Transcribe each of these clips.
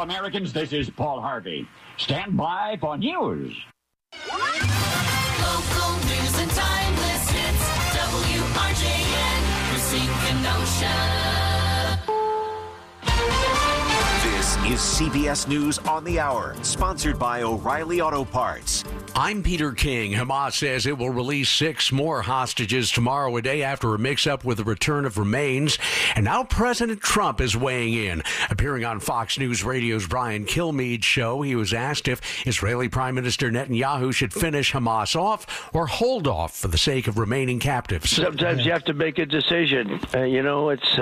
Americans, this is Paul Harvey. Stand by for news. Local news and timeless hits. WRJN, Racine, Kenosha. This is CBS News on the Hour, sponsored by O'Reilly Auto Parts. I'm Peter King. Hamas says it will release 6 more hostages tomorrow, a day after a mix-up with the return of remains. And now President Trump is weighing in. Appearing on Fox News Radio's Brian Kilmeade show, he was asked if Israeli Prime Minister Netanyahu should finish Hamas off or hold off for the sake of remaining captives. Sometimes you have to make a decision. It's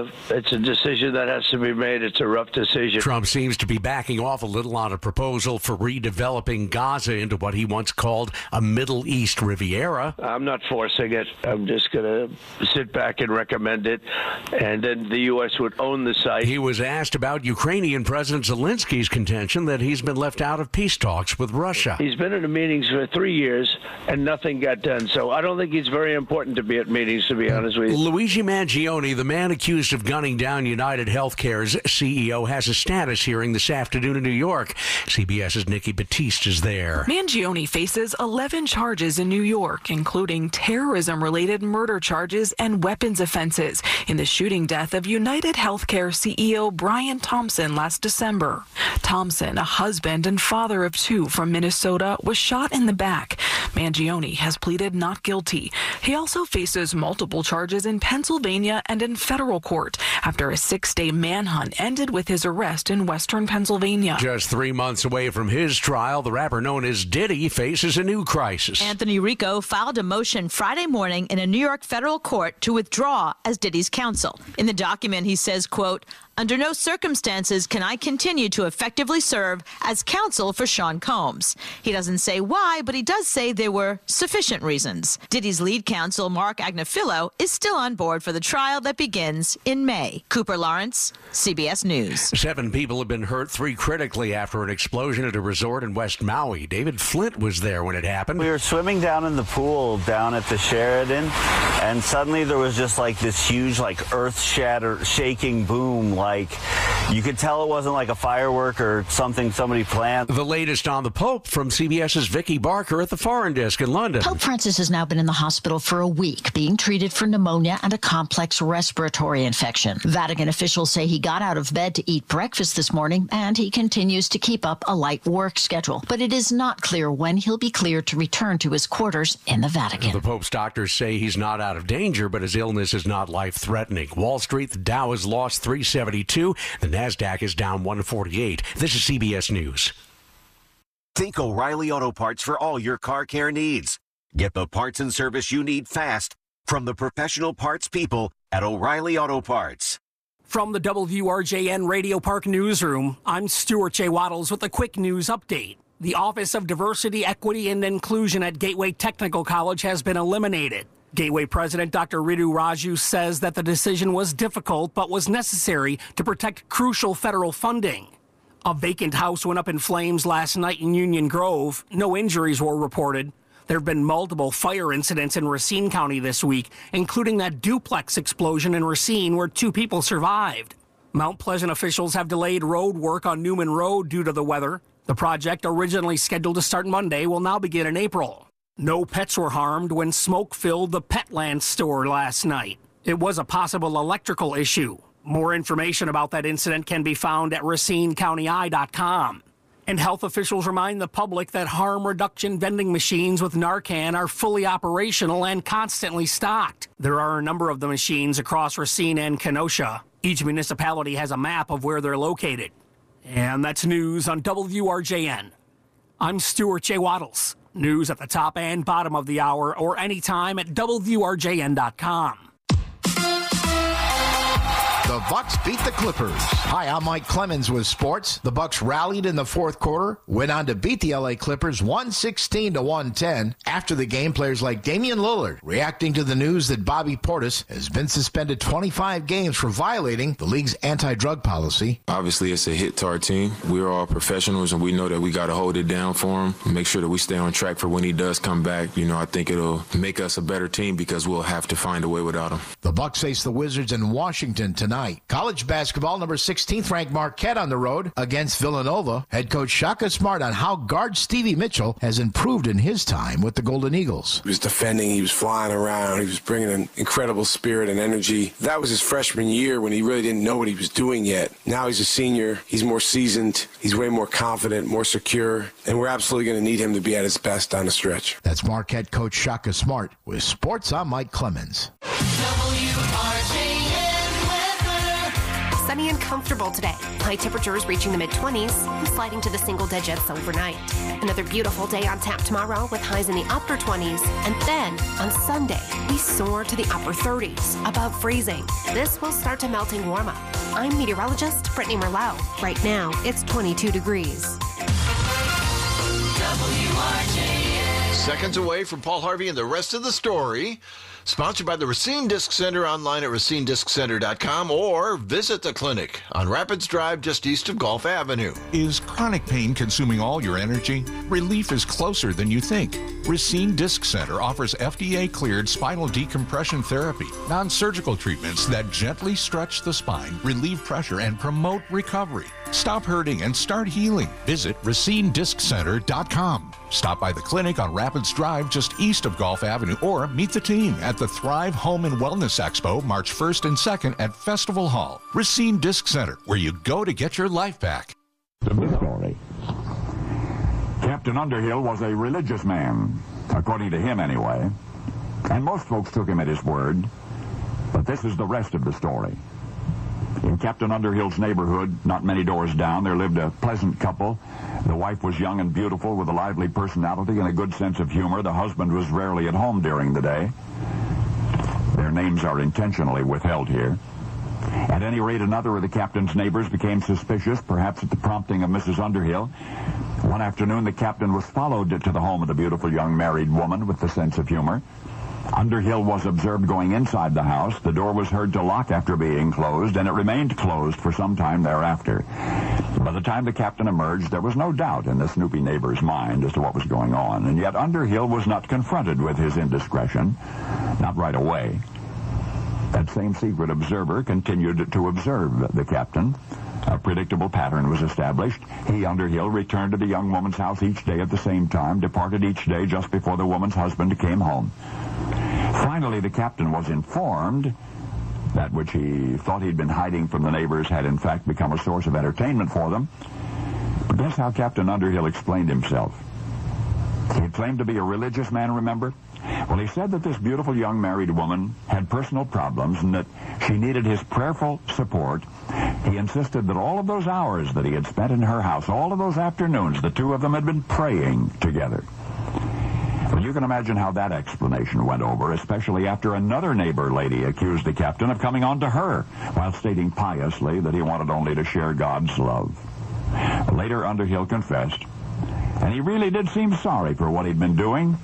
a decision that has to be made. It's a rough decision. Trump seems to be backing off a little on a proposal for redeveloping Gaza into what he once called a Middle East Riviera. I'm not forcing it. I'm just going to sit back and recommend it, and then the U.S. would own the site. He was asked about Ukrainian President Zelensky's contention that he's been left out of peace talks with Russia. He's been in the meetings for 3 years, and nothing got done. So I don't think he's very important to be at meetings, to be honest with you. Luigi Mangione, the man accused of gunning down United Healthcare's CEO, has a status hearing this afternoon in New York. CBS's Nikki Batiste is there. Mangione faces 11 charges in New York, including terrorism-related murder charges and weapons offenses in the shooting death of United Healthcare CEO Brian Thompson last December. Thompson, a husband and father of 2 from Minnesota, was shot in the back. Mangione has pleaded not guilty. He also faces multiple charges in Pennsylvania and in federal court after a 6-day manhunt ended with his arrest in western Pennsylvania. Just 3 months away from his trial, the rapper known as Diddy faces a new crisis. Anthony Rico filed a motion Friday morning in a New York federal court to withdraw as Diddy's counsel. In the document, he says, quote, "Under no circumstances can I continue to effectively serve as counsel for Sean Combs." He doesn't say why, but he does say there were sufficient reasons. Diddy's lead counsel, Mark Agnifilo, is still on board for the trial that begins in May. Cooper Lawrence, CBS News. 7 people have been hurt, 3 critically, after an explosion at a resort in West Maui. David Flint was there when it happened. We were swimming down in the pool down at the Sheraton, and suddenly there was just like this huge, like earth-shaking boom. Like, you could tell it wasn't like a firework or something somebody planned. The latest on the Pope from CBS's Vicky Barker at the Foreign Desk in London. Pope Francis has now been in the hospital for a week, being treated for pneumonia and a complex respiratory infection. Vatican officials say he got out of bed to eat breakfast this morning, and he continues to keep up a light work schedule. But it is not clear when he'll be cleared to return to his quarters in the Vatican. The Pope's doctors say he's not out of danger, but his illness is not life-threatening. Wall Street, the Dow has lost 372. The NASDAQ is down 148. This is CBS News. Think O'Reilly Auto Parts for all your car care needs. Get the parts and service you need fast from the professional parts people at O'Reilly Auto Parts. From the WRJN Radio Park Newsroom, I'm Stuart J. Waddles with a quick news update. The Office of Diversity, Equity, and Inclusion at Gateway Technical College has been eliminated. Gateway President Dr. Ritu Raju says that the decision was difficult but was necessary to protect crucial federal funding. A vacant house went up in flames last night in Union Grove. No injuries were reported. There have been multiple fire incidents in Racine County this week, including that duplex explosion in Racine where 2 people survived. Mount Pleasant officials have delayed road work on Newman Road due to the weather. The project, originally scheduled to start Monday, will now begin in April. No pets were harmed when smoke filled the Petland store last night. It was a possible electrical issue. More information about that incident can be found at RacineCountyEye.com. And health officials remind the public that harm reduction vending machines with Narcan are fully operational and constantly stocked. There are a number of the machines across Racine and Kenosha. Each municipality has a map of where they're located. And that's news on WRJN. I'm Stuart J. Waddles. News at the top and bottom of the hour or anytime at WRJN.com. The Bucks beat the Clippers. Hi, I'm Mike Clemens with sports. The Bucks rallied in the fourth quarter, went on to beat the LA Clippers 116-110. After the game, players like Damian Lillard reacting to the news that Bobby Portis has been suspended 25 games for violating the league's anti-drug policy. Obviously, it's a hit to our team. We're all professionals, and we know that we got to hold it down for him, make sure that we stay on track for when he does come back. I think it'll make us a better team because we'll have to find a way without him. The Bucks face the Wizards in Washington tonight. tonight. College basketball, number 16th ranked Marquette on the road against Villanova. Head coach Shaka Smart on how guard Stevie Mitchell has improved in his time with the Golden Eagles. He was defending, he was flying around, he was bringing an incredible spirit and energy. That was his freshman year when he really didn't know what he was doing yet. Now he's a senior, he's more seasoned, he's way more confident, more secure, and we're absolutely going to need him to be at his best down the stretch. That's Marquette coach Shaka Smart. With sports, I'm Mike Clemens. Sunny and comfortable today. High temperatures reaching the mid-20s and sliding to the single digits overnight. Another beautiful day on tap tomorrow with highs in the upper 20s. And then on Sunday, we soar to the upper 30s, above freezing. This will start to melting warm up. I'm meteorologist Brittany Merlot. Right now, it's 22 degrees. WRJN. Seconds away from Paul Harvey and the rest of the story. Sponsored by the Racine Disc Center, online at racinedisccenter.com, or visit the clinic on Rapids Drive just east of Gulf Avenue. Is chronic pain consuming all your energy? Relief is closer than you think. Racine Disc Center offers FDA-cleared spinal decompression therapy, non-surgical treatments that gently stretch the spine, relieve pressure, and promote recovery. Stop hurting and start healing. Visit racinedisccenter.com. Stop by the clinic on Rapids Drive just east of Gulf Avenue, or meet the team at the Thrive Home and Wellness Expo March 1st and 2nd at Festival Hall. Racine Disc Center, where you go to get your life back. The story. Captain Underhill was a religious man, according to him anyway, and most folks took him at his word. But this is the rest of the story. In Captain Underhill's neighborhood, not many doors down, there lived a pleasant couple. The wife was young and beautiful with a lively personality and a good sense of humor. The husband was rarely at home during the day. Their names are intentionally withheld here. At any rate, another of the captain's neighbors became suspicious, perhaps at the prompting of Mrs. Underhill. One afternoon, the captain was followed to the home of the beautiful young married woman with the sense of humor. Underhill was observed going inside the house. The door was heard to lock after being closed, and it remained closed for some time thereafter. By the time the captain emerged, there was no doubt in the snoopy neighbor's mind as to what was going on, and yet Underhill was not confronted with his indiscretion, not right away. That same secret observer continued to observe the captain. A predictable pattern was established. He, Underhill, returned to the young woman's house each day at the same time, departed each day just before the woman's husband came home. Finally, the captain was informed that which he thought he'd been hiding from the neighbors had in fact become a source of entertainment for them. But guess how Captain Underhill explained himself. He claimed to be a religious man, remember? Well, he said that this beautiful young married woman had personal problems and that she needed his prayerful support. He insisted that all of those hours that he had spent in her house, all of those afternoons, the two of them had been praying together. Well, you can imagine how that explanation went over, especially after another neighbor lady accused the captain of coming on to her while stating piously that he wanted only to share God's love. Later, Underhill confessed, and he really did seem sorry for what he'd been doing.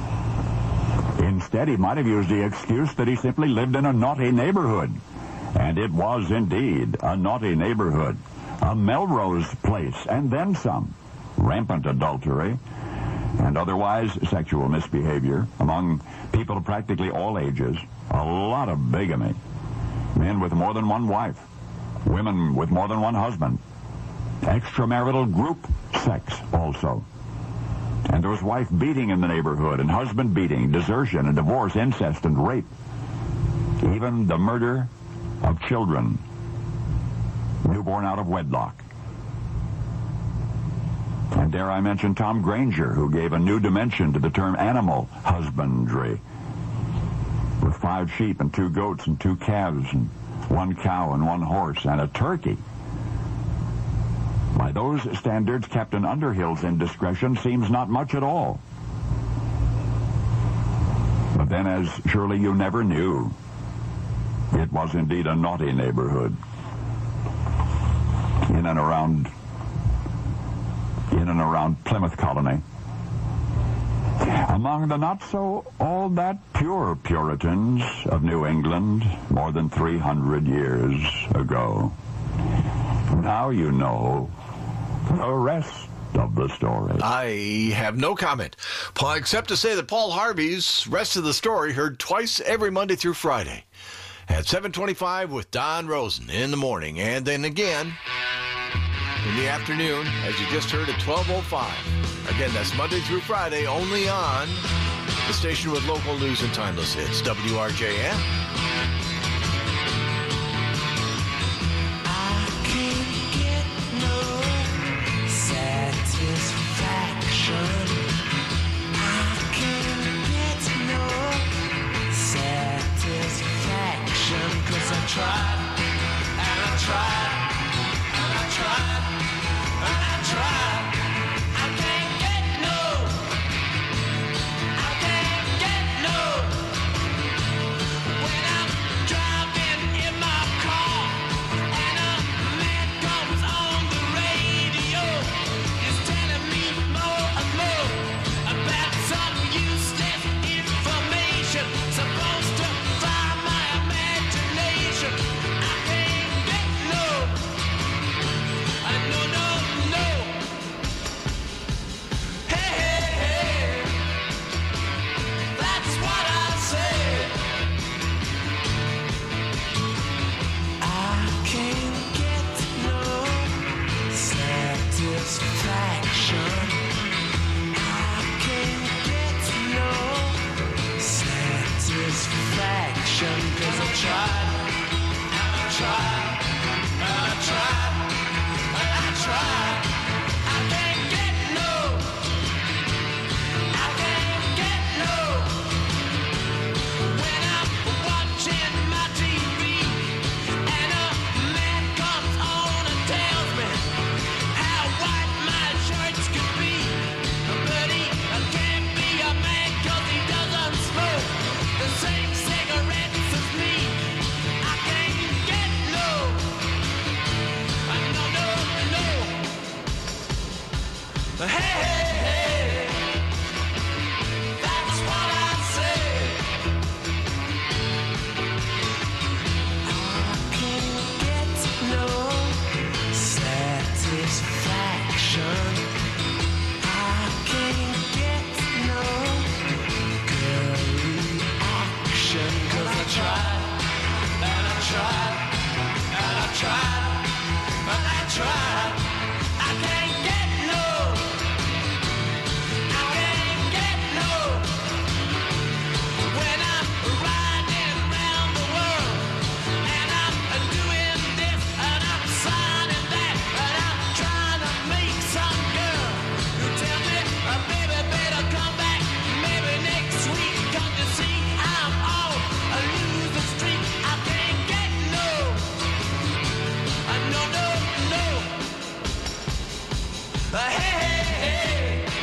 Instead, he might have used the excuse that he simply lived in a naughty neighborhood. And it was indeed a naughty neighborhood, a Melrose Place, and then some. Rampant adultery and otherwise sexual misbehavior among people of practically all ages. A lot of bigamy. Men with more than one wife. Women with more than one husband. Extramarital group sex also. And there was wife beating in the neighborhood, and husband beating, desertion and divorce, incest and rape. Even the murder of children, newborn out of wedlock. And dare I mention Tom Granger, who gave a new dimension to the term animal husbandry. With 5 sheep and 2 goats and 2 calves and 1 cow and 1 horse and a turkey. By those standards, Captain Underhill's indiscretion seems not much at all. But then, as surely you never knew, it was indeed a naughty neighborhood. In and around Plymouth Colony. Among the not-so-all-that pure Puritans of New England more than 300 years ago. Now you know the rest of the story. I have no comment, except to say that Paul Harvey's rest of the story heard twice every Monday through Friday at 7:25 with Don Rosen in the morning. And then again in the afternoon, as you just heard, at 12:05. Again, that's Monday through Friday, only on the station with local news and timeless hits, WRJN. I can't get no satisfaction. I can't get no satisfaction, 'cause I tried, and I tried, and I tried, and I tried. I can't get no, I can't get no. When I'm driving in my car and a man comes on the radio, is telling me more and more about some useless information supposed to fire my imagination. I can't get no, no, no, no. Hey, hey, hey, that's what I said. I can't get no satisfaction. I can't get no satisfaction, 'cause I tried, and I tried, and I tried, and I tried. I can't get no, I can't get no. When I'm watching my TV and a man comes on and tells me how white my shirts could be, but he can't be a man 'cause he doesn't smoke the same cigarettes as me. I can't get no, no, no, no. Hey, hey, hey, that's what I said. I can't get no satisfaction. I can't get no girl reaction, 'cause I tried, and I tried, and I tried, and I tried. I can't get no, I can't get no. When I'm riding around the world and I'm doing this and I'm signing that and I'm trying to make some girl who tell me, baby, better come back maybe next week, 'cause you see I'm on a losing streak. I can't get no, no, no, no. Hey, hey, hey,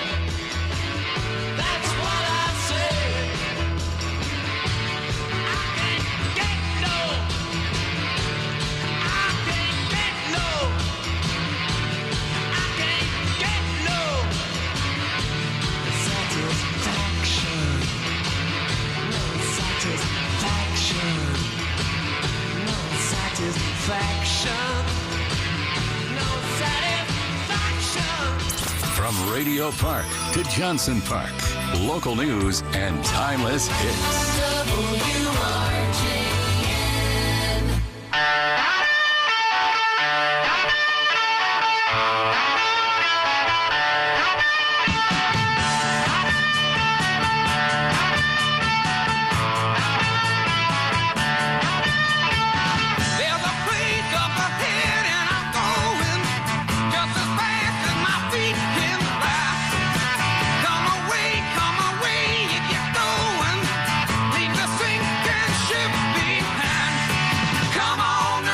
that's what I said. I can't get no, I can't get no, I can't get no satisfaction, no satisfaction, no satisfaction, no satisfaction. From Radio Park to Johnson Park, local news and timeless hits. WRJN. There's a place up ahead and I'm going just as fast as my feet can fly. Come away, you get going. Leave the sinking ship behind. Come on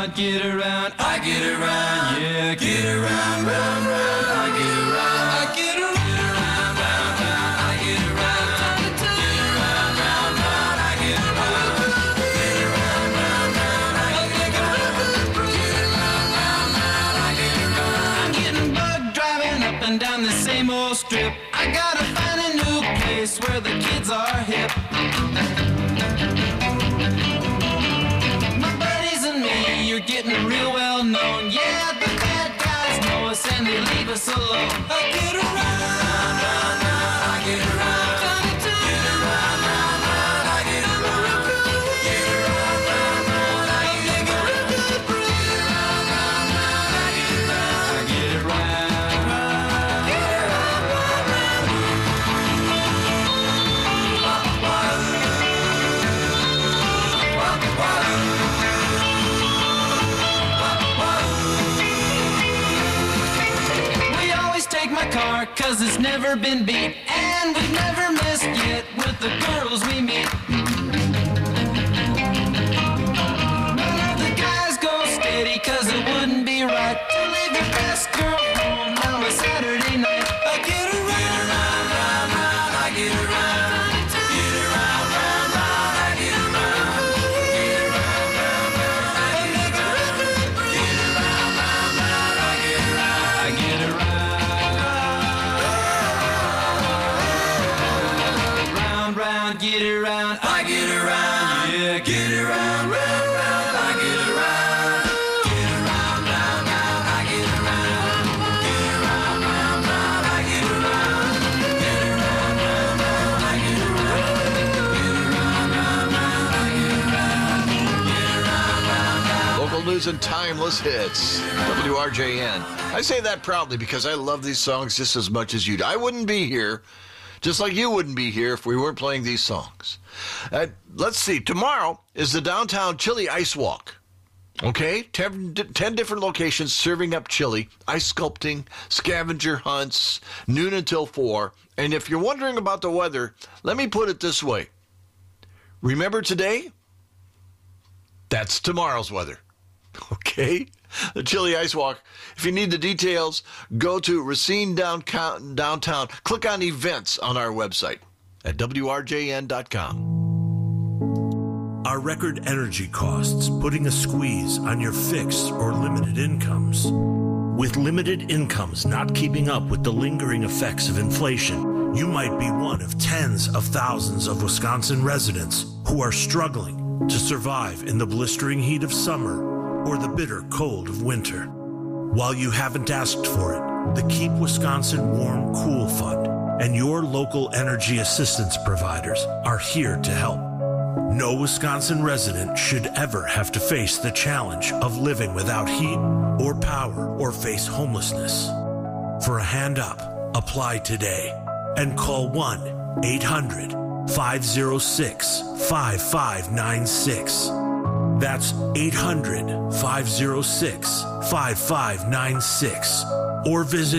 around, get around, I get around, yeah, get around, round, round, I get around, I get around, round, round, I get around, get around, round, round, I get around, get around, round, round, I get around, get around, round, round, I get around. I'm getting bugged driving up and down the same old strip. I gotta find a new place where the kids are hip. You're getting real well known. Yeah, the bad guys know us and they leave us alone. I get around, round, round, I get around. Get around, round, round, I get around. Get around, round, round, I get around. Get around, round, round, I get around. I get around. Get around, round, round. My car, cause it's never been beat, and we've never missed yet with the girls we meet. None of the guys go steady, cause it wouldn't be right to leave your best girl home on a Saturday night. I get around, round, round, round, I get around. Get around, round, round, I get around. Get around, round, round, I get around. Get around, round, round, I get around. I get around. Get around, I get around, yeah, get around, round, round, I get around. Get around, round, round, I get around. Get around, round, round, I get around. Get around, round, round, I get around. Get around, round, round, I get around. Get around, round, round. Local news and timeless hits. WRJN. I say that proudly because I love these songs just as much as you do. I wouldn't be here, just like you wouldn't be here if we weren't playing these songs. Let's see. Tomorrow is the Downtown Chili Ice Walk. Okay? 10 different locations serving up chili, ice sculpting, scavenger hunts, noon until 4. And if you're wondering about the weather, let me put it this way. Remember today? That's tomorrow's weather. Okay? The Chili Ice Walk. If you need the details, go to Racine Downtown. Click on events on our website at WRJN.com. Are record energy costs putting a squeeze on your fixed or limited incomes? With limited incomes not keeping up with the lingering effects of inflation, you might be one of tens of thousands of Wisconsin residents who are struggling to survive in the blistering heat of summer or the bitter cold of winter. While you haven't asked for it, the Keep Wisconsin Warm Cool Fund and your local energy assistance providers are here to help. No Wisconsin resident should ever have to face the challenge of living without heat or power or face homelessness. For a hand up, apply today and call 1-800-506-5596. That's 800-506-5596. Or visit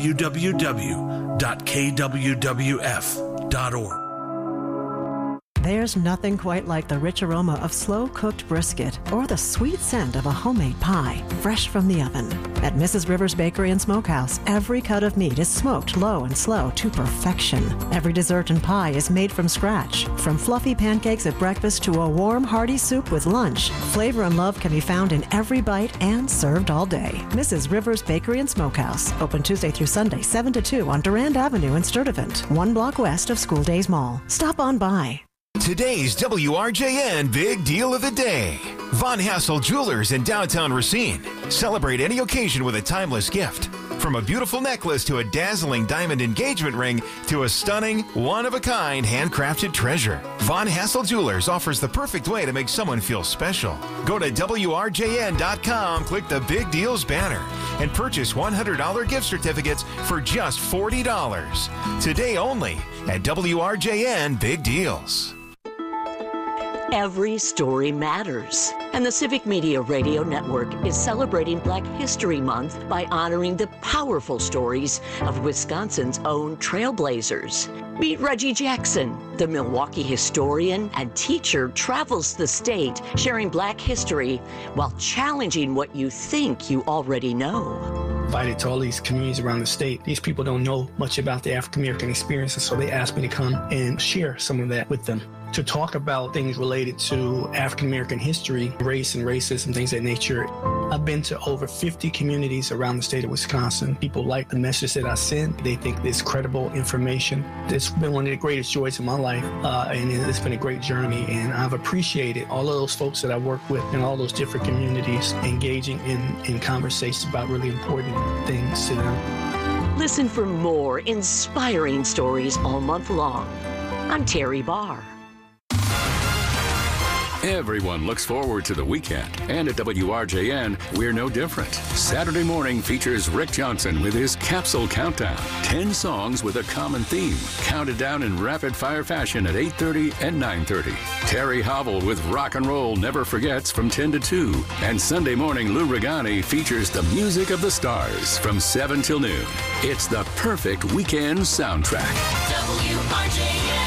www.kwwf.org. There's nothing quite like the rich aroma of slow-cooked brisket or the sweet scent of a homemade pie, fresh from the oven. At Mrs. Rivers Bakery and Smokehouse, every cut of meat is smoked low and slow to perfection. Every dessert and pie is made from scratch. From fluffy pancakes at breakfast to a warm, hearty soup with lunch, flavor and love can be found in every bite and served all day. Mrs. Rivers Bakery and Smokehouse, open Tuesday through Sunday, 7 to 2 on Durand Avenue in Sturtevant, 1 block west of School Days Mall. Stop on by. Today's WRJN Big Deal of the Day. Von Hassel Jewelers in downtown Racine. Celebrate any occasion with a timeless gift. From a beautiful necklace to a dazzling diamond engagement ring to a stunning, one-of-a-kind handcrafted treasure. Von Hassel Jewelers offers the perfect way to make someone feel special. Go to WRJN.com, click the Big Deals banner, and purchase $100 gift certificates for just $40. Today only at WRJN Big Deals. Every story matters. And the Civic Media Radio Network is celebrating Black History Month by honoring the powerful stories of Wisconsin's own trailblazers. Meet Reggie Jackson, the Milwaukee historian and teacher, travels the state sharing Black history while challenging what you think you already know. Invited to all these communities around the state. These people don't know much about the African American experience, and so they asked me to come and share some of that with them. To talk about things related to African American history, race and racism, things of that nature. I've been to over 50 communities around the state of Wisconsin. People like the message that I send. They think it's credible information. It's been one of the greatest joys of my life, and it's been a great journey. And I've appreciated all of those folks that I work with in all those different communities engaging in conversations about really important things to them. Listen for more inspiring stories all month long. I'm Terry Barr. Everyone looks forward to the weekend, and at WRJN, we're no different. Saturday morning features Rick Johnson with his Capsule Countdown. 10 songs with a common theme, counted down in rapid-fire fashion at 8:30 and 9:30. Terry Hobble with Rock and Roll Never Forgets from 10 to 2. And Sunday morning, Lou Regani features the music of the stars from 7 till noon. It's the perfect weekend soundtrack. WRJN.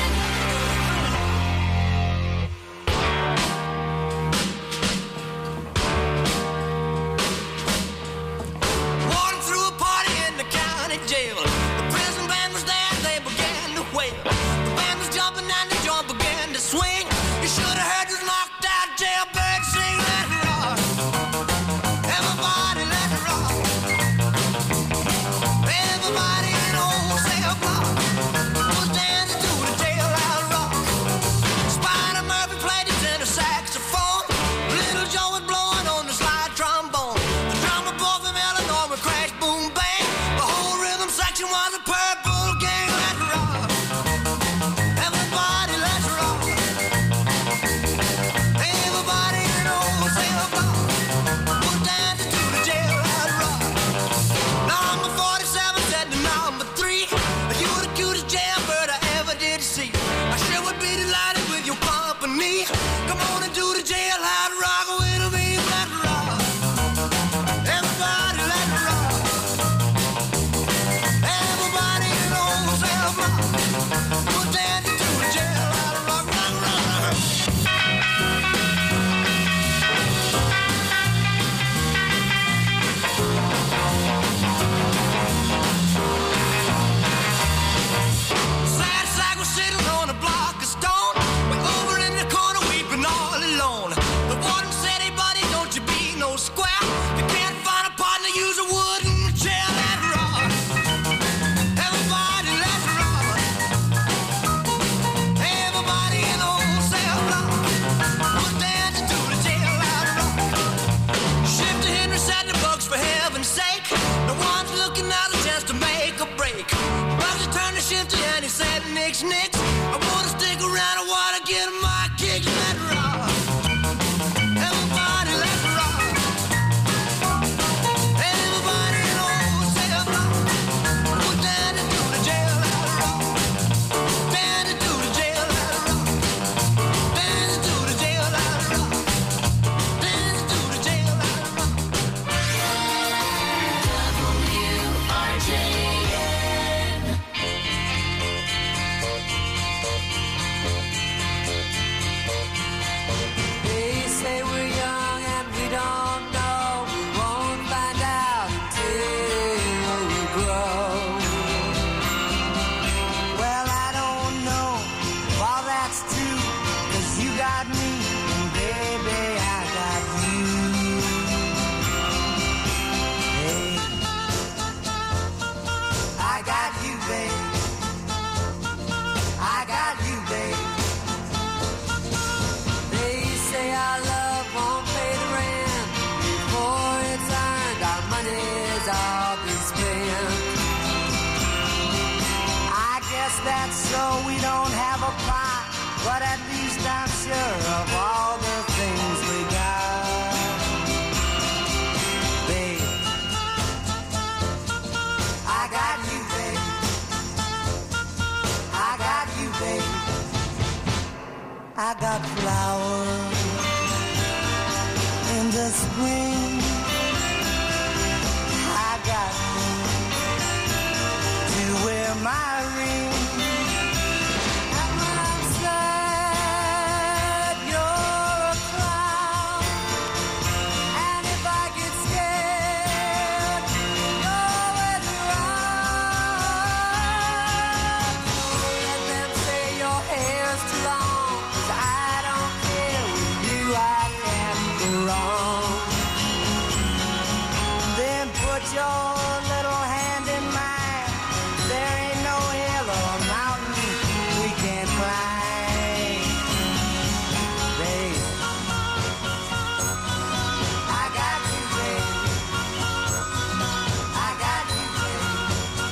That's so we don't have a pot, but at least I'm sure of all the things we got. Babe, I got you, babe. I got you, babe. I got flowers spring. I got to wear my ring. And when I'm sad, you're a clown. And if I get scared, you're always around. So let them say your hair's too long, 'cause I don't care. With you I can't go wrong. Then put your little hand in mine. There ain't no hill or mountain we can't climb. Babe, I got you, babe. I got you, babe.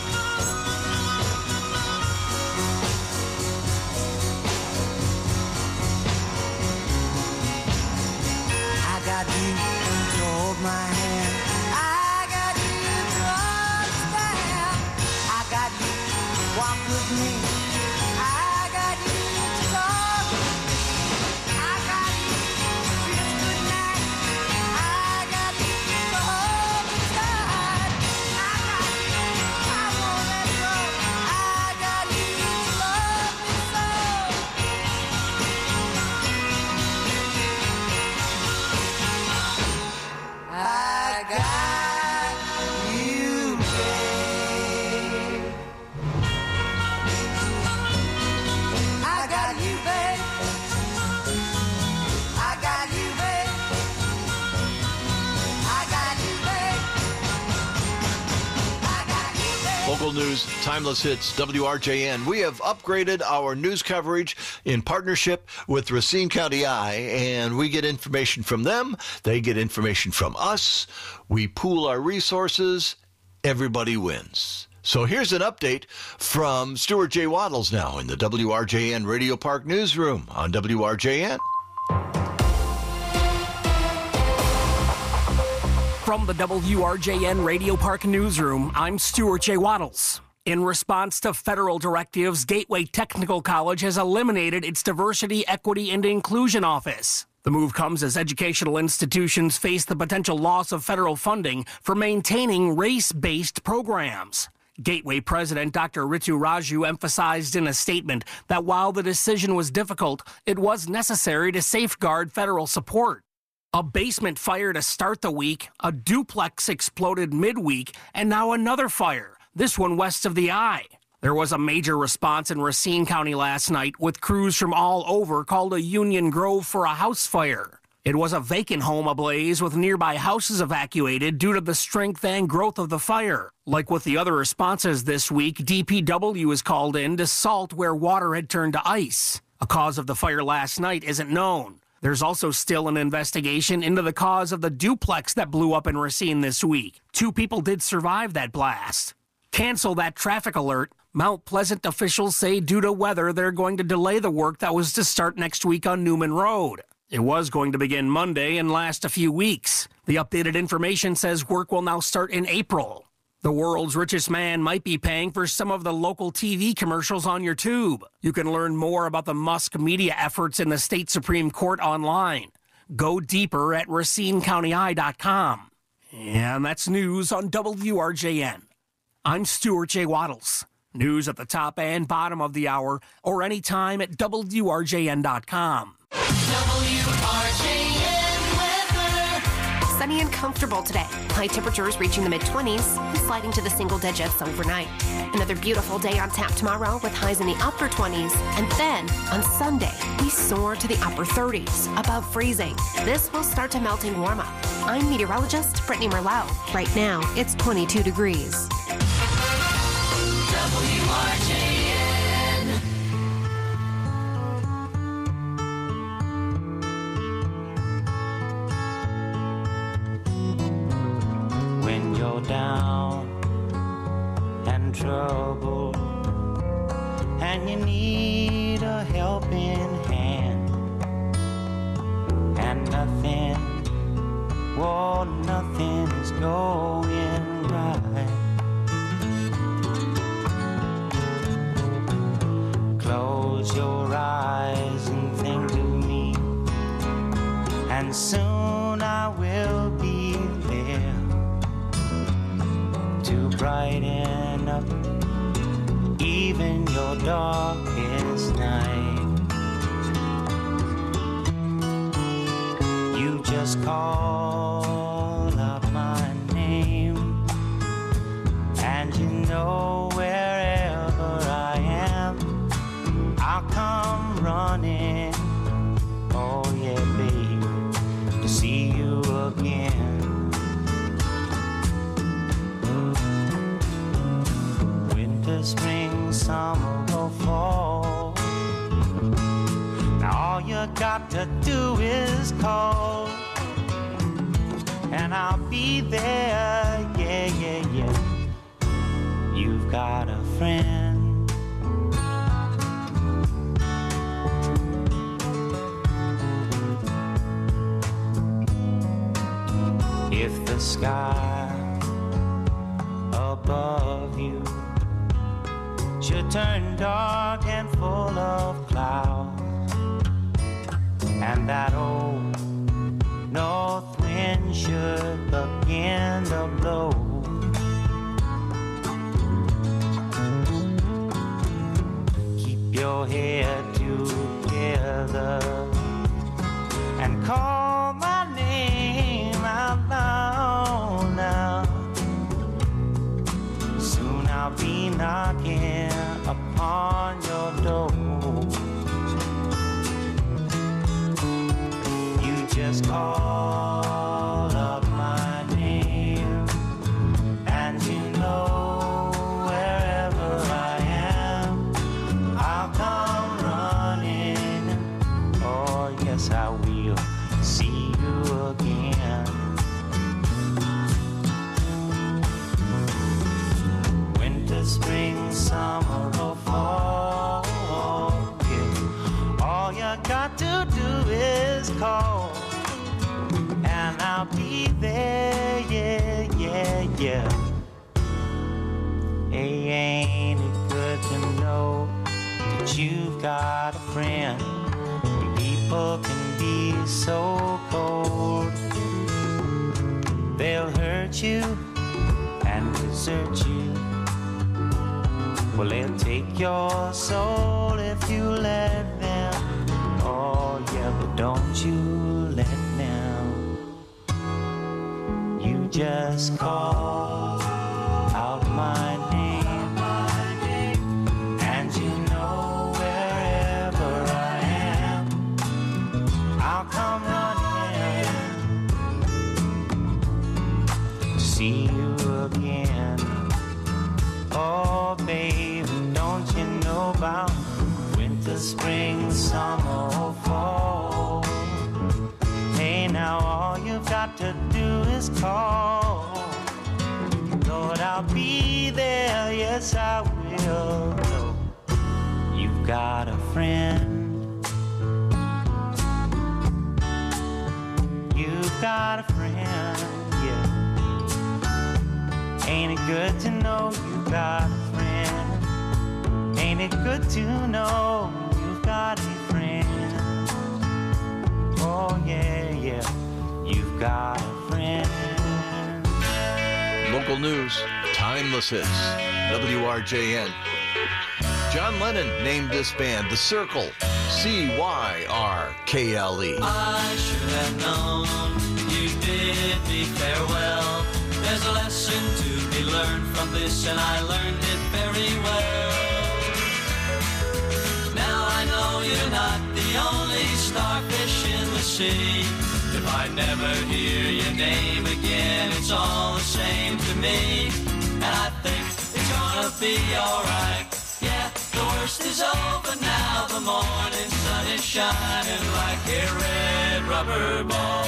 I got you to hold my hand. I got you to understand. I got you to walk with me. I got you to talk with me. I got you to kiss goodnight. I got you to hold me tight. I got you, I won't let go. I got you to love me so. I got you, babe. I got you, babe. I got you, babe. I got you, babe. I got you, babe. Local news, timeless hits, WRJN. We have upgraded our news coverage in partnership with Racine County Eye, and we get information from them. They get information from us. We pool our resources. Everybody wins. So here's an update from Stuart J. Waddles now in the WRJN Radio Park newsroom on WRJN. From the WRJN Radio Park newsroom, I'm Stuart J. Waddles. In response to federal directives, Gateway Technical College has eliminated its Diversity, Equity, and Inclusion Office. The move comes as educational institutions face the potential loss of federal funding for maintaining race-based programs. Gateway President Dr. Ritu Raju emphasized in a statement that while the decision was difficult, it was necessary to safeguard federal support. A basement fire to start the week, a duplex exploded midweek, and now another fire, this one west of the Eye. There was a major response in Racine County last night with crews from all over called a Union Grove for a house fire. It was a vacant home ablaze with nearby houses evacuated due to the strength and growth of the fire. Like with the other responses this week, DPW was called in to salt where water had turned to ice. A cause of the fire last night isn't known. There's also still an investigation into the cause of the duplex that blew up in Racine this week. 2 people did survive that blast. Cancel that traffic alert. Mount Pleasant officials say due to weather, they're going to delay the work that was to start next week on Newman Road. It was going to begin Monday and last a few weeks. The updated information says work will now start in April. The world's richest man might be paying for some of the local TV commercials on your tube. You can learn more about the Musk media efforts in the state Supreme Court online. Go deeper at RacineCountyEye.com. And that's news on WRJN. I'm Stuart J. Waddles. News at the top and bottom of the hour or anytime at WRJN.com. WRJN weather. Sunny and comfortable today. High temperatures reaching the mid-20s and sliding to the single digits overnight. Another beautiful day on tap tomorrow with highs in the upper 20s. And then on Sunday, we soar to the upper 30s, above freezing. This will start to melting warm up. I'm meteorologist Brittany Merlot. Right now, it's 22 degrees. WRJN. When you're down and troubled and you need a helping hand and nothing's going right. Close your eyes and think of me, and soon I will brighten up even your darkest night. You just call out my name, and you know wherever I am, I'll come running. Oh yeah, baby, to see you again. Spring, summer, or fall. Now all you got to do is call, and I'll be there. Yeah, yeah, yeah. You've got a friend. If the sky above you should turn dark and full of clouds, and that old north wind should begin to blow, keep your head together and call my name out loud now. Soon I'll be knocking upon your door. You just call up my name, and you know wherever I am, I'll come running. Oh yes, I will see you again. Winter, spring, summer, or fall, yeah. All you got to do is call, and I'll be there. Yeah, yeah, yeah. Hey, ain't it good to know that you've got a friend? People can be so cold. They'll hurt you and desert you. Well, they'll take your soul if you let them. Oh, yeah, but don't you let them. You just call out my name, and you know wherever I am, I'll come running to see you again. Oh, baby, don't you know about winter, spring, summer, or fall? Hey, now all you've got to do is call. Lord, I'll be there, yes, I will. You've got a friend. You've got a friend, yeah. Ain't it good to know you've got a friend? Ain't it good to know you've got a friend? Oh yeah, yeah, you've got a friend. Local news, timeless hits, WRJN. John Lennon named this band The Circle, C-Y-R-K-L-E. I should have known you bid me farewell. There's a lesson to be learned from this, and I learned it very well. Now I know you're not the only starfish in the sea. If I never hear your name again, it's all the same to me. And I think it's gonna be alright. Yeah, the worst is over now. The morning sun is shining like a red rubber ball.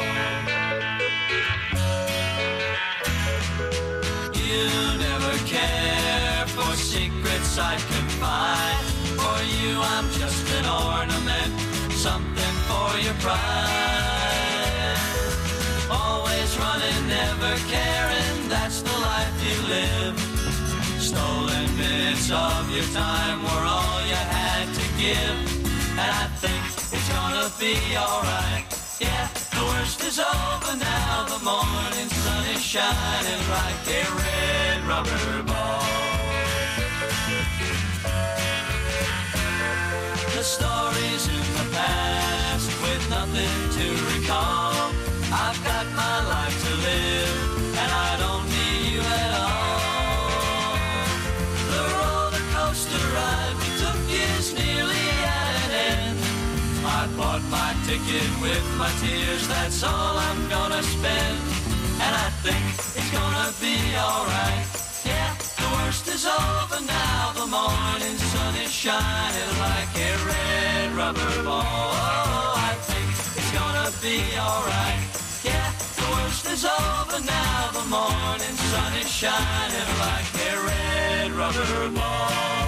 You never care for secrets I confide. For you I'm just an ornament, something for your pride. Always running, never caring, that's the life you live. Stolen minutes of your time were all you had to give. And I think it's gonna be alright. Yeah, the The worst is over now. The morning sun is shining like a red rubber ball. The stories in the past with nothing to recall. I've got my life to live, and I don't need you at all. The roller coaster ride we took is nearly at an end. I bought my ticket with my tears, that's all I'm gonna spend. And I think it's gonna be alright. Yeah, the worst is over now. The morning sun is shining like a red rubber ball. Oh, I think it's gonna be alright. Yeah, the worst is over now. The morning sun is shining like a red rubber ball.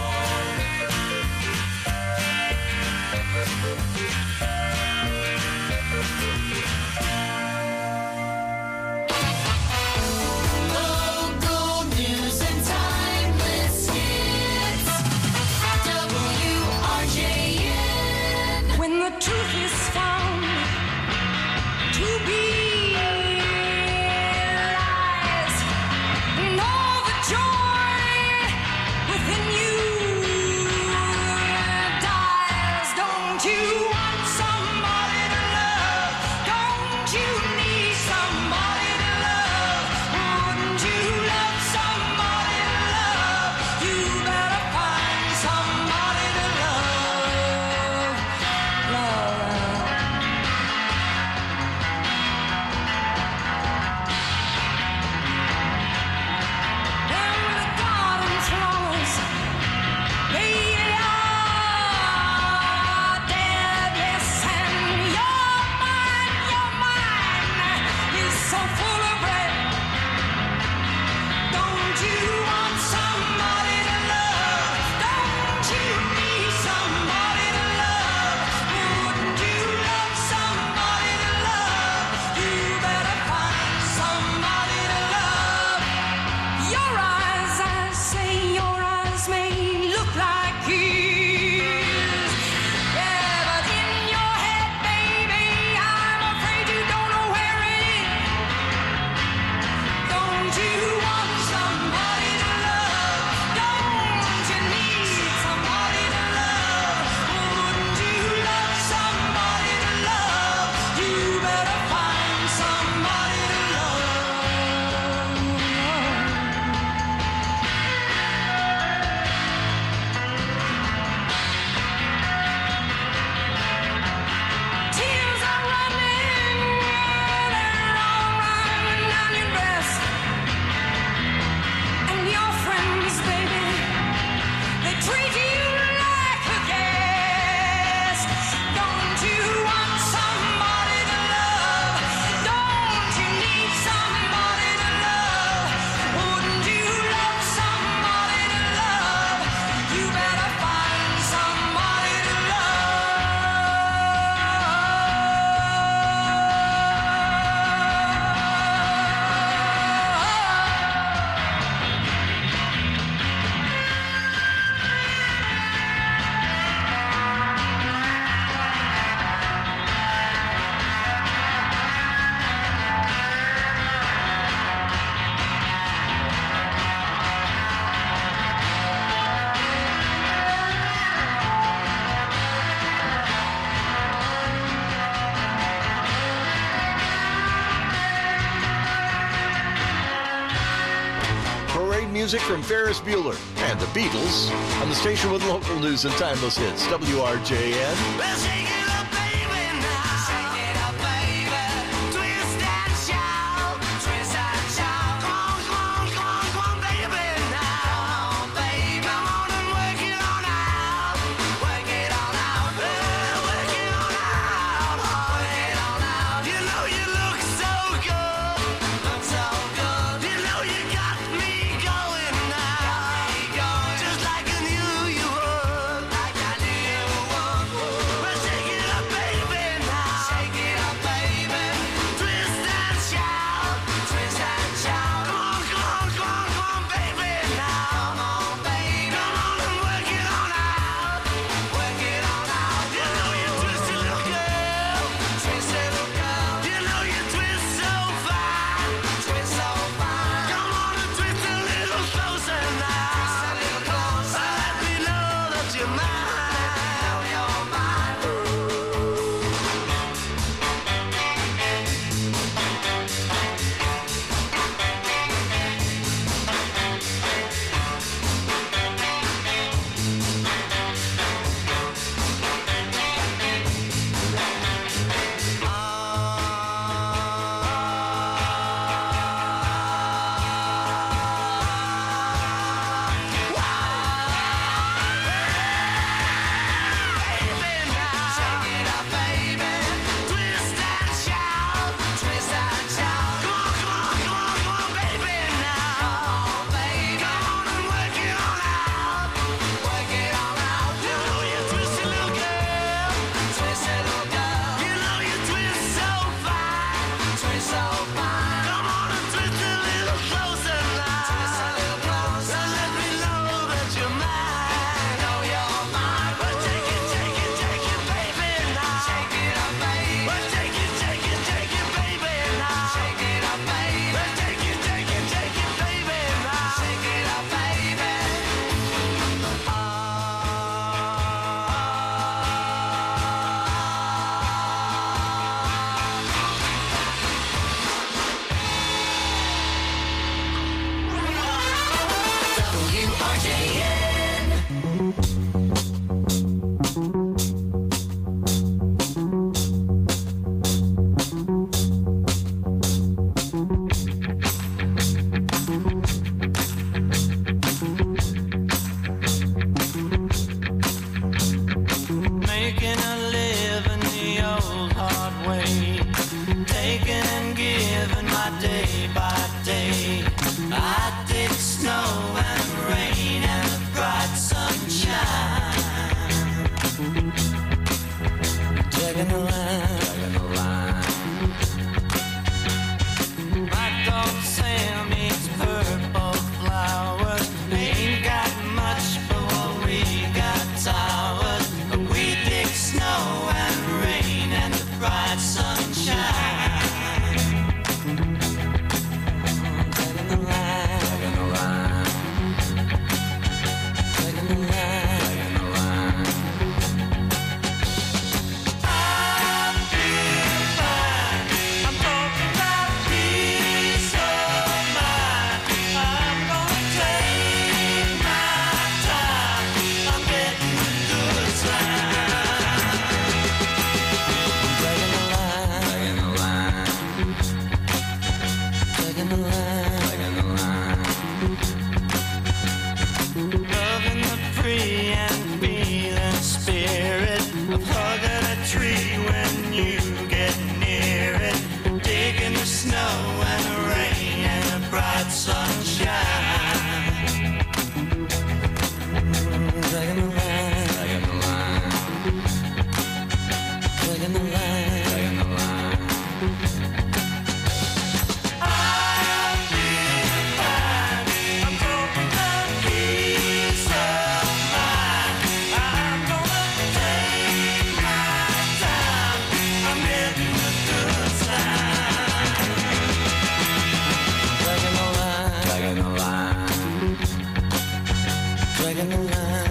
Local news and timeless hits. WRJN. When the truth is found to be lies, and all the joy within you dies. Don't you want somebody to love? Don't you need somebody to love? Wouldn't you love somebody to love? You better find somebody to love. Them the garden flowers, they are dead, yes, and your mind is so full of red. Don't you want somebody to love? Don't you need somebody to love? Wouldn't you love somebody to love? You better find somebody to love. Your eyes, I say, your eyes may look like his. Yeah, but in your head, baby, I'm afraid you don't know where it is. Don't you want somebody to love? Don't you need somebody to love? Wouldn't you love somebody to love? You better find somebody to love. Tears are running, they're all running down your breast. And your friends, baby, they treat you like a guest. Don't you want somebody to love? Don't you need somebody to love? Wouldn't you love somebody to love? You better find somebody to Parade music from Ferris Bueller and the Beatles on the station with local news and timeless hits. WRJN. Well, shake it up, baby, now. Shake it up, baby. Twist and shout. Twist and shout. Come on, come on, come on, come on, baby, now. Come on, baby. Come on and work it on out. Work it on out. Well, work it on out. Work it on out. You know you look so good. Look so good. You know you got me going now. Just like I knew you would. Like I knew you would. Well, shake dragging the line, dragging the line. My dog Sam eats purple flowers. They ain't got much, but what we got towers. We dig snow and rain and the bright sunshine. Dragging the line, dragging the line. Dragging the line, dragging the line. I'm feeling fine. I'm talking about peace of mind. I'm gonna take my time. I'm getting the good side. Dragging the line, dragging the line. Dragging the line, dragging the line. Loving the free and feeling spirit of hugging a tree when you get near it. Digging the snow and the rain and the bright sunshine. Dragging the line, dragging the line. Dragging the line, dragging the line. I'm feeling fine. I'm talking about peace of mind. I'm gonna take my time. I'm getting the good side. Dragging the line, dragging the line. Dragging the line, dragging the line. Dragging the line,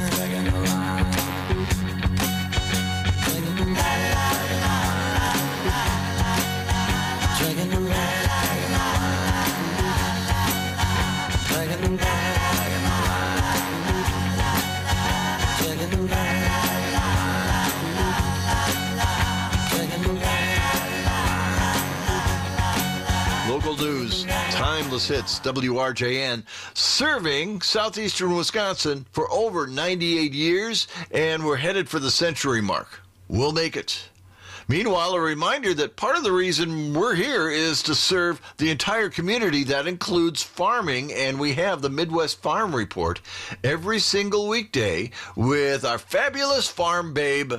dragging the line. Dragging the line, dragging the line. Dragging the line. Local news, timeless hits, WRJN, serving southeastern Wisconsin for over 98 years, and we're headed for the century mark. We'll make it. Meanwhile, a reminder that part of the reason we're here is to serve the entire community. That includes farming, and we have the Midwest Farm Report every single weekday with our fabulous farm babe,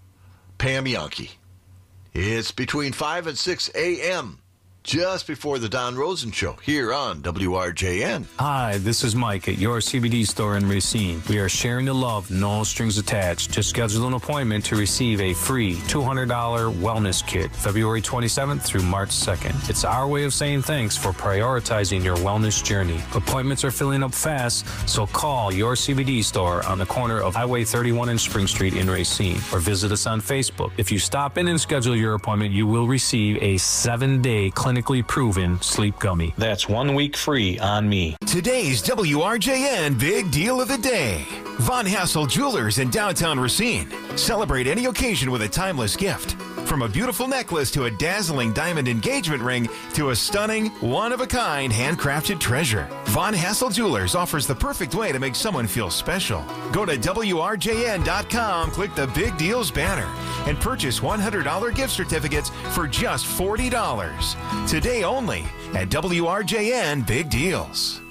Pam Yankee. It's between 5 and 6 a.m., just before the Don Rosen Show, here on WRJN. Hi, this is Mike at your CBD store in Racine. We are sharing the love, no strings attached. Just schedule an appointment to receive a free $200 wellness kit, February 27th through March 2nd. It's our way of saying thanks for prioritizing your wellness journey. Appointments are filling up fast, so call your CBD store on the corner of Highway 31 and Spring Street in Racine, or visit us on Facebook. If you stop in and schedule your appointment, you will receive a 7-day clinically proven sleep gummy. That's 1 week free on me. Today's WRJN Big Deal of the Day. Von Hassel Jewelers in downtown Racine. Celebrate any occasion with a timeless gift. From a beautiful necklace to a dazzling diamond engagement ring to a stunning, one-of-a-kind handcrafted treasure. Von Hassel Jewelers offers the perfect way to make someone feel special. Go to WRJN.com, click the Big Deals banner, and purchase $100 gift certificates for just $40. Today only at WRJN Big Deals.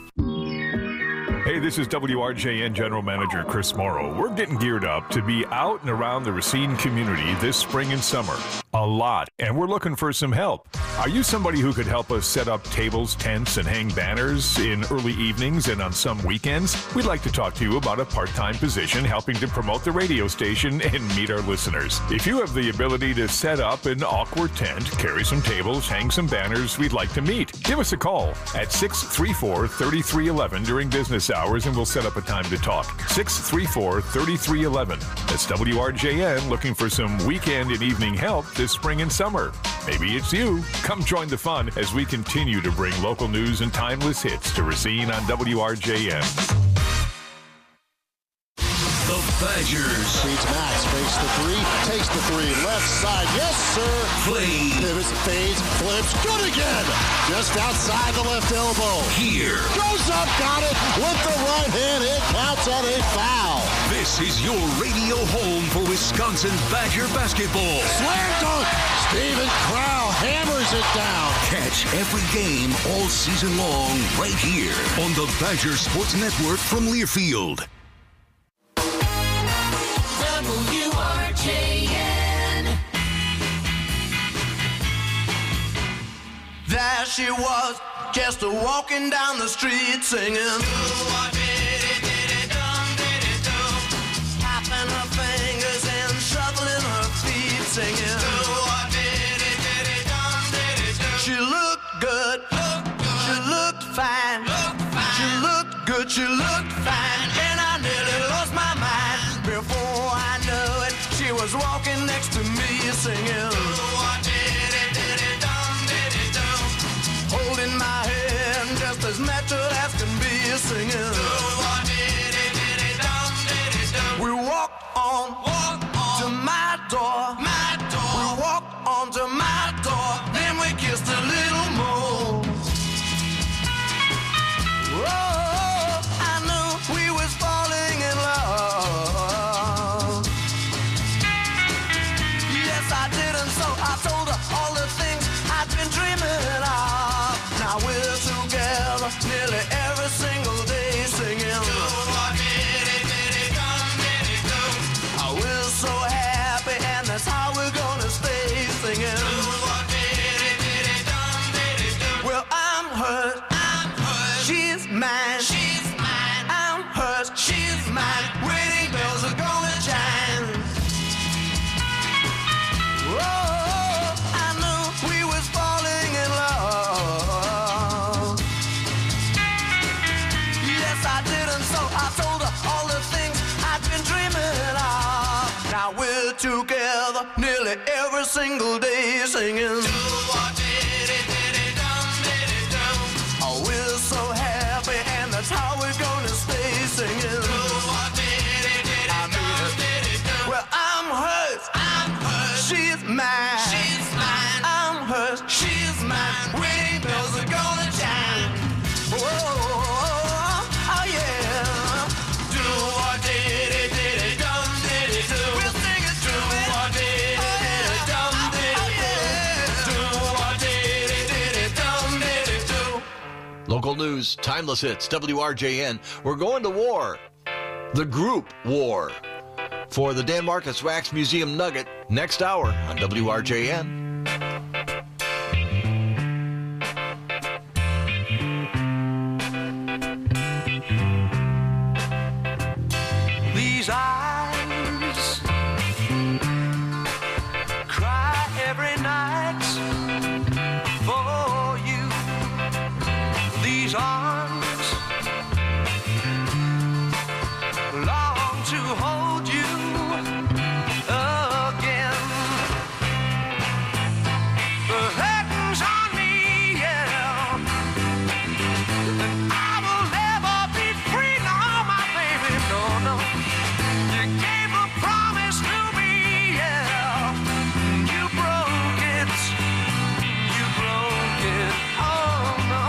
Hey, this is WRJN General Manager Chris Morrow. We're getting geared up to be out and around the Racine community this spring and summer. A lot, and we're looking for some help. Are you somebody who could help us set up tables, tents, and hang banners in early evenings and on some weekends? We'd like to talk to you about a part-time position helping to promote the radio station and meet our listeners. If you have the ability to set up an awkward tent, carry some tables, hang some banners, we'd like to meet. Give us a call at 634-3311 during business hours, and we'll set up a time to talk. 634-3311. That's WRJN looking for some weekend and evening help this spring and summer. Maybe it's you. Come join the fun as we continue to bring local news and timeless hits to Racine on WRJN. The Badgers. Beats Max, fakes the three, takes the three, left side, yes sir. Play. Pivots, fades, flips, good again. Just outside the left elbow. Here. Goes up, got it, with the right hand, it counts at a foul. This is your radio home for Wisconsin Badger basketball. Slam dunk, Steven Crow hammers it down. Catch every game all season long right here on the Badger Sports Network from Learfield. WRJN. There she was, just walking down the street singing. Tapping her fingers and shuffling her feet singing. She looked good, she looked fine, she looked good, she looked fine, and I nearly lost my mind. Before I knew it, she was walking next to me singing. Holding my hand just as natural as can be singing. We walked on to my door. We walked on to my door. Then we kissed a little more. Oh, I knew we was falling in love. Yes, I did, and so I told her all the things I'd been dreaming of. Now we're together nearly every single day singing. We're so happy, and that's how we're gonna stay singing. Well, I'm hers, she's mine, I'm hers, she's mine. Wedding bells are gonna chime. Oh, I knew we was falling in love. Yes, I did, and so I told her all the things I've been dreaming of. Now we're together nearly every single day singing. Oh, we're so happy, and that's how we're gonna stay singing. I mean, well, I'm hers, she's mine, I'm hers, she's mine. Wedding bells are gonna chime. Oh, oh yeah. Do what did it, dum did it do. We'll sing it through. Do what did it, dum did it do. Do what did it, dum did it do. Local news, timeless hits, WRJN. We're going to war. The group War. For the Dan Marcus Wax Museum Nugget, next hour on WRJN. These eyes cry every night for you. These arms long to hold you again. The curtains on me, yeah, and I will never be free, no, my baby, no, no. You gave a promise to me, yeah. You broke it. You broke it. Oh no.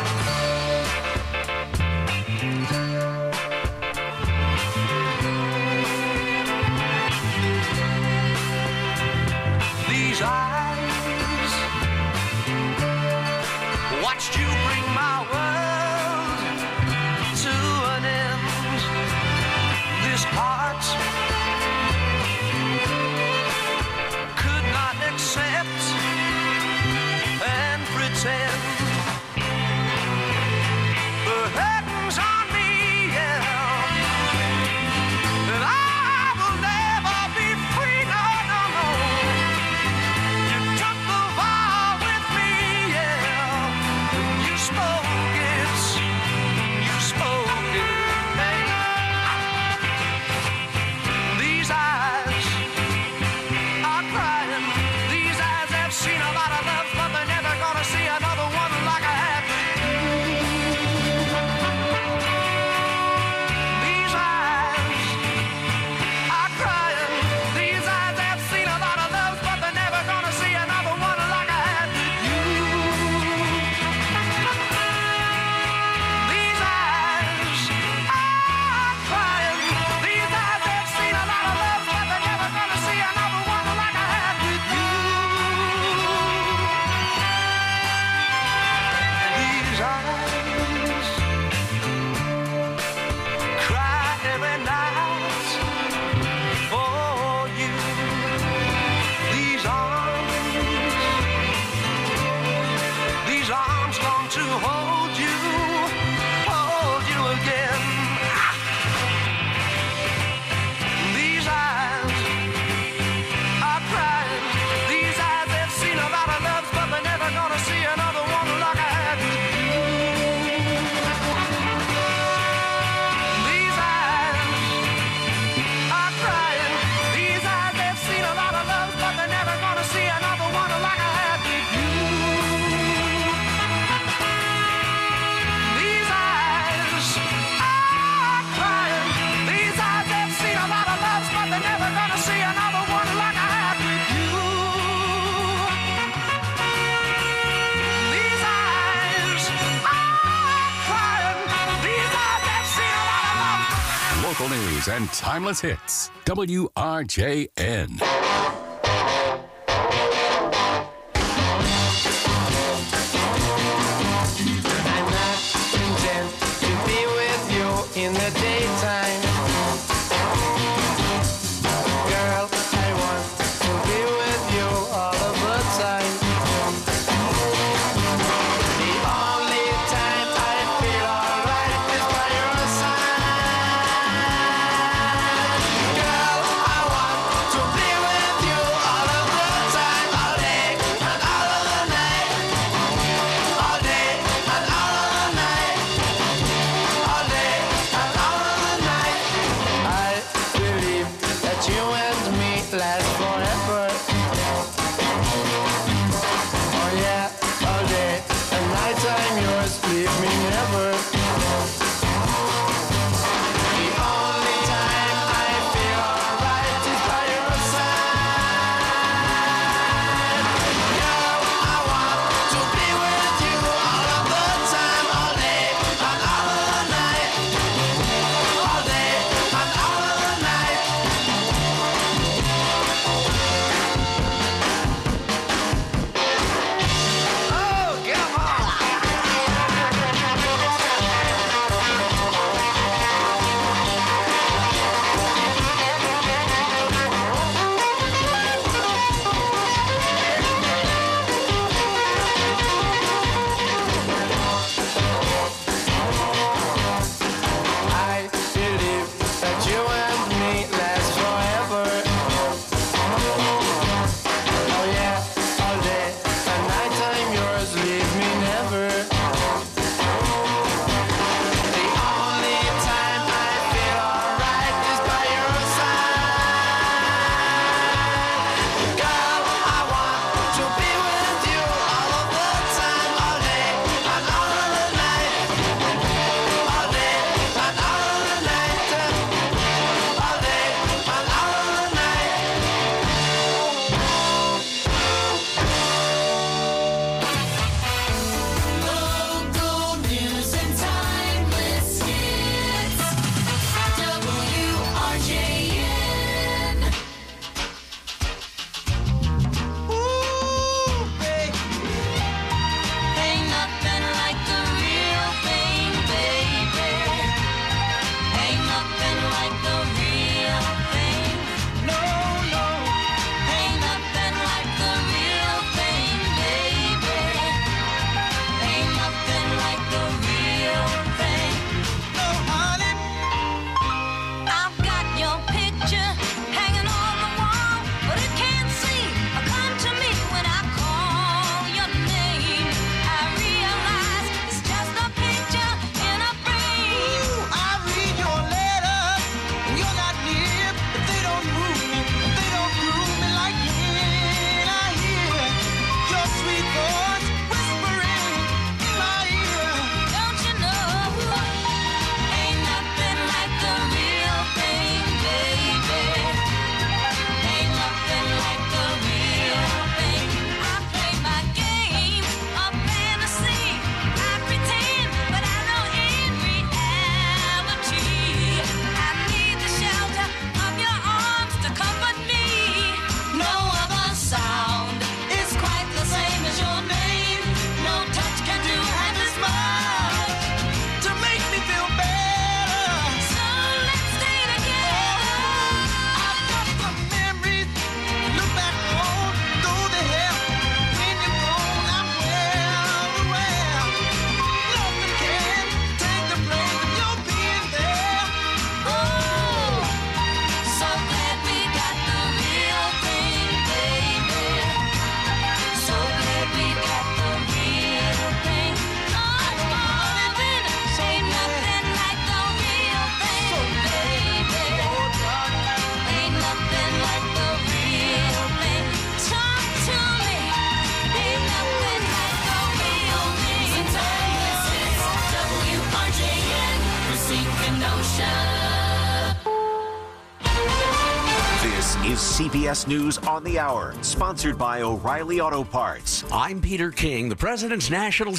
These eyes watched you bring my world to an end. This heart could not accept and pretend. The curtains on me, yeah, and I will never be free, no, no, no. You news and timeless hits. WRJN. I'm not content to be with you in the daytime. Girl, I want to be with you all of the time. The only time I feel alright is by your side. Girl, I want to be with you all of the time, all day and all of the night. All day and all of the night. All day and all of the night. I believe that you and me last forever. Oh yeah, all day and nighttime yours, leave me never. The only time I feel alright is by your side. Girl, I want to be with you all of the time, all day and all of the night. All day and all of the night. Oh, come on. I believe that you and me last forever. Oh yeah, all day and nighttime yours, leave me never. The only time I feel alright is by your side. Girl, I want to be with you all of the time, all day and all of the night. All day and all of the night. All day and all of the night. Local news and timeless hits. WRJN. Ooh, baby. Ain't nothing like the real thing, baby. Ain't nothing like the real thing. No, no. Ain't nothing like the real thing, baby. Ain't nothing like the real thing. No, honey. I've got your picture hanging on the wall, but it can't seem to come to me when I call your name. I realize it's just a picture in a frame. I read your letters, and you're not near, but they don't move me, they don't groove me like when I hear your sweet voice whispering in my ear. Don't you know? Ain't nothing like the real thing, baby. Ain't nothing like the real thing. I play my game of fantasy. I pretend, but I know in reality I need the shelter of your arms to comfort me. No other sound is quite the same as your name. No touch can do half as much to make me feel better. So let's stay together. I've got some memories to look back on, though they help. When you're gone, I'm well aware. Nothing can take the place of your being there. Oh, so glad we got the real thing, baby. So glad we got the real thing. Oh, darling, ain't nothing like the real thing, baby. Ain't nothing like the real thing. Talk to me. Ain't nothing like the real thing. Timeless hits, WRJN, Racine, Kenosha. This is CBS News on the Hour, sponsored by O'Reilly Auto Parts. I'm Peter King. The president's national